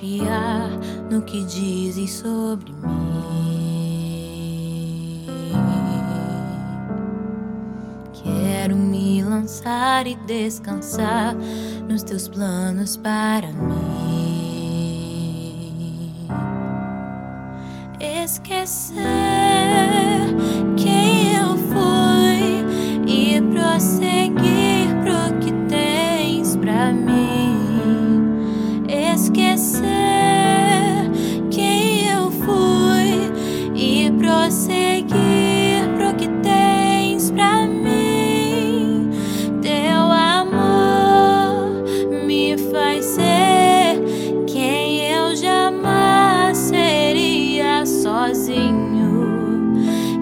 confiar no que dizes sobre mim. Quero me lançar e descansar nos teus planos para mim. Esquecer quem eu fui e prosseguir pro que tens pra mim. Esquecer quem eu fui e prosseguir pro que tens pra mim. Teu amor me faz ser quem eu jamais seria sozinho.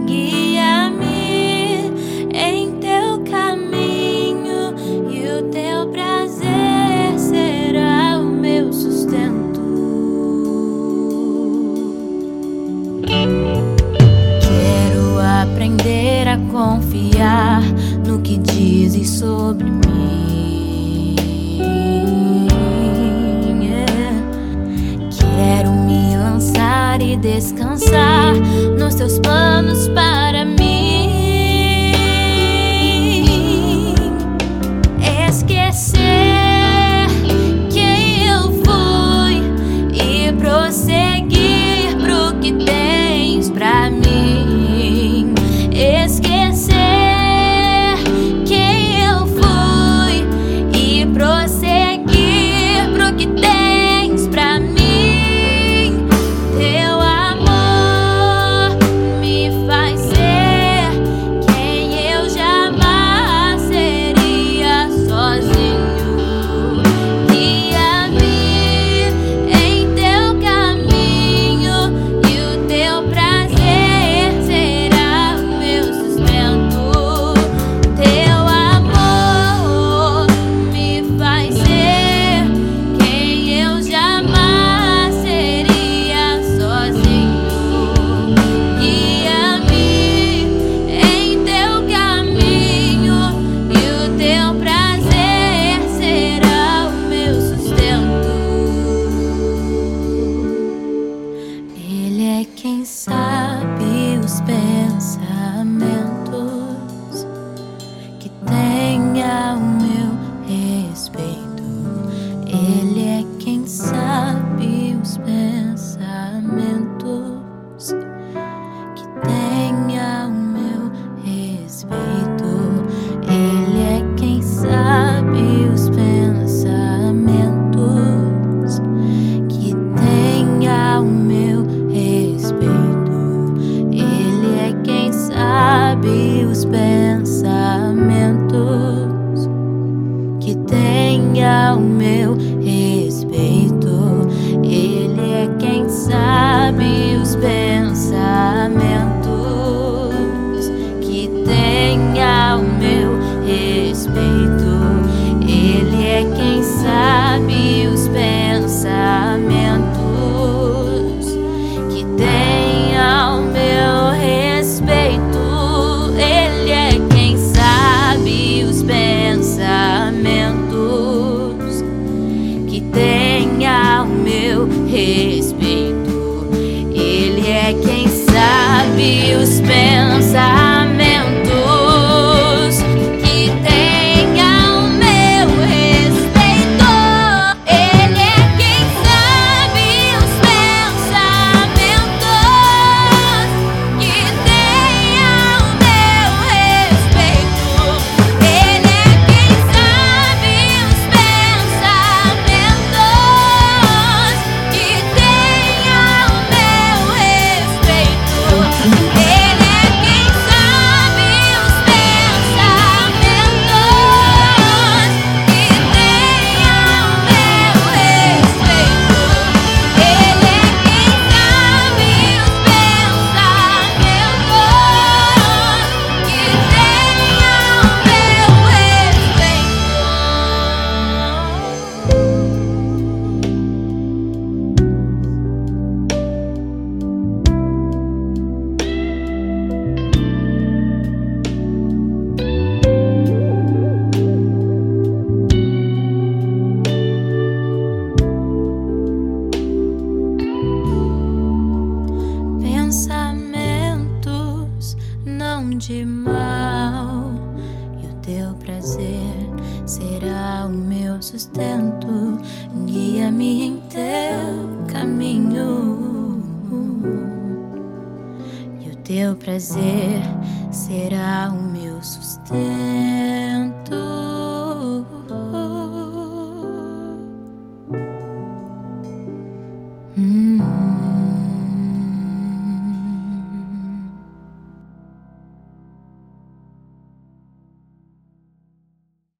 Guia-me em teu caminho e o teu prazer será o meu sustento. Quero aprender a confiar no que dizes sobre mim. Quero me lançar e descansar nos teus planos para mim. Esquecer quem eu fui e prosseguir pro que tens pra mim. Esquecer quem eu fui e prosseguir pro que tens pra mim. Teu amor me faz ser quem eu jamais seria sozinho. Guia-me em teu caminho e o teu prazer será o meu sustento. Teu amor me faz ser quem eu jamais seria sozinho. Guia-me em teu caminho e o teu prazer será o meu sustento. Ele é quem sabe os pensamentos que tenha o meu respeito. Ele é quem sabe os pensamentos que tenha o meu respeito. Ele é quem sabe os pensamentos que tenha o meu respeito. Ele é quem sabe os pensamentos que tenha o meu respeito. Ele é quem sabe os pensamentos que tenha o meu respeito. Ele é quem sabe os pensamentos que tenha o meu respeito. Ele é quem sabe os pensamentos que tenha o meu respeito. Ele é quem sabe os pensamentos que tenha o meu respeito. Ele é quem sabe os pensamentos que tenha o meu respeito. Ele é quem sabe os pensamentos que tenha o meu respeito. Ele é quem tão de mal, e o teu prazer será o meu sustento. Guia-me em teu caminho, e o teu prazer será o meu sustento.